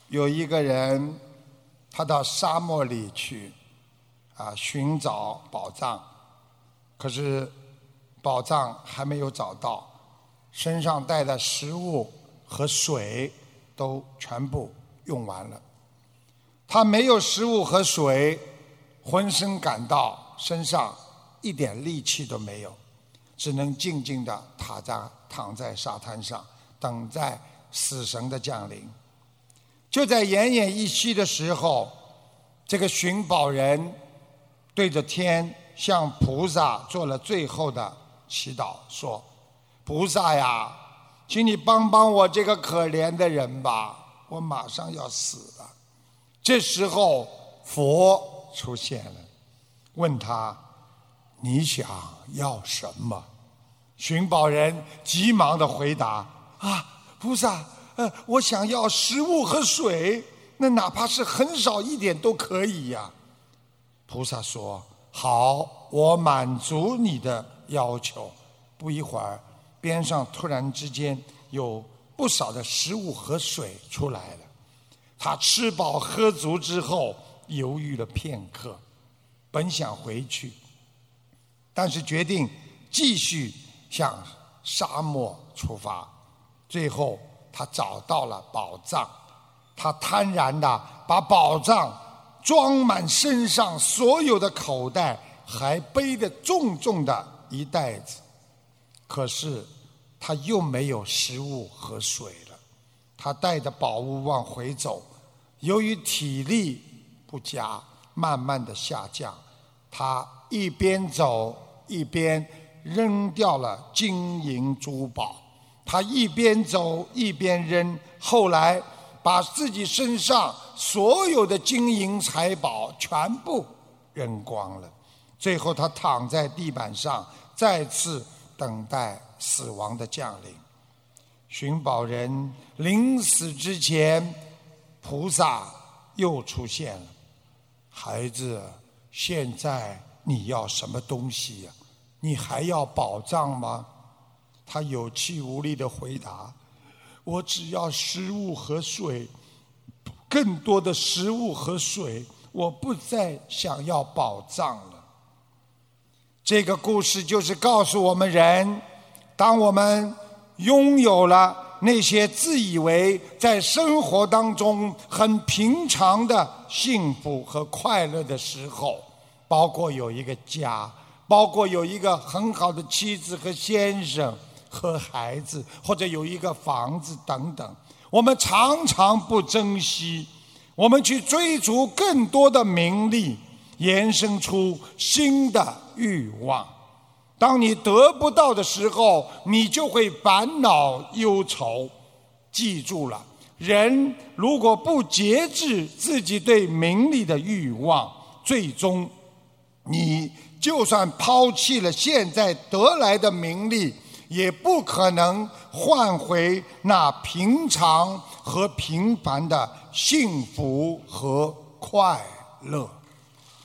有一个人，他到沙漠里去寻找宝藏，可是宝藏还没有找到，身上带的食物和水都全部用完了。他没有食物和水，浑身感到身上一点力气都没有，只能静静地躺在沙滩上，等待死神的降临。就在奄奄一息的时候，这个寻宝人对着天向菩萨做了最后的祈祷，说：菩萨呀，请你帮帮我这个可怜的人吧，我马上要死了。这时候佛出现了，问他：你想要什么？寻宝人急忙地回答：菩萨，我想要食物和水，那哪怕是很少一点都可以呀。菩萨说：好，我满足你的要求。不一会儿，边上突然之间有不少的食物和水出来了。他吃饱喝足之后，犹豫了片刻，本想回去，但是决定继续向沙漠出发。最后他找到了宝藏，他贪然地把宝藏装满身上所有的口袋，还背着重重的一袋子。可是他又没有食物和水了。他带着宝物往回走，由于体力不佳，慢慢的下降。他一边走一边扔掉了金银珠宝，他一边走一边扔，后来把自己身上所有的金银财宝全部扔光了。最后他躺在地板上，再次等待死亡的降临。寻宝人临死之前，菩萨又出现了：孩子，现在你要什么东西呀？你还要宝藏吗？他有气无力地回答：我只要食物和水，更多的食物和水，我不再想要宝藏了。这个故事就是告诉我们人，当我们拥有了那些自以为在生活当中很平常的幸福和快乐的时候，包括有一个家，包括有一个很好的妻子和先生和孩子，或者有一个房子等等，我们常常不珍惜，我们去追逐更多的名利，延伸出新的欲望。当你得不到的时候，你就会烦恼忧愁。记住了，人如果不节制自己对名利的欲望，最终你就算抛弃了现在得来的名利，也不可能换回那平常和平凡的幸福和快乐。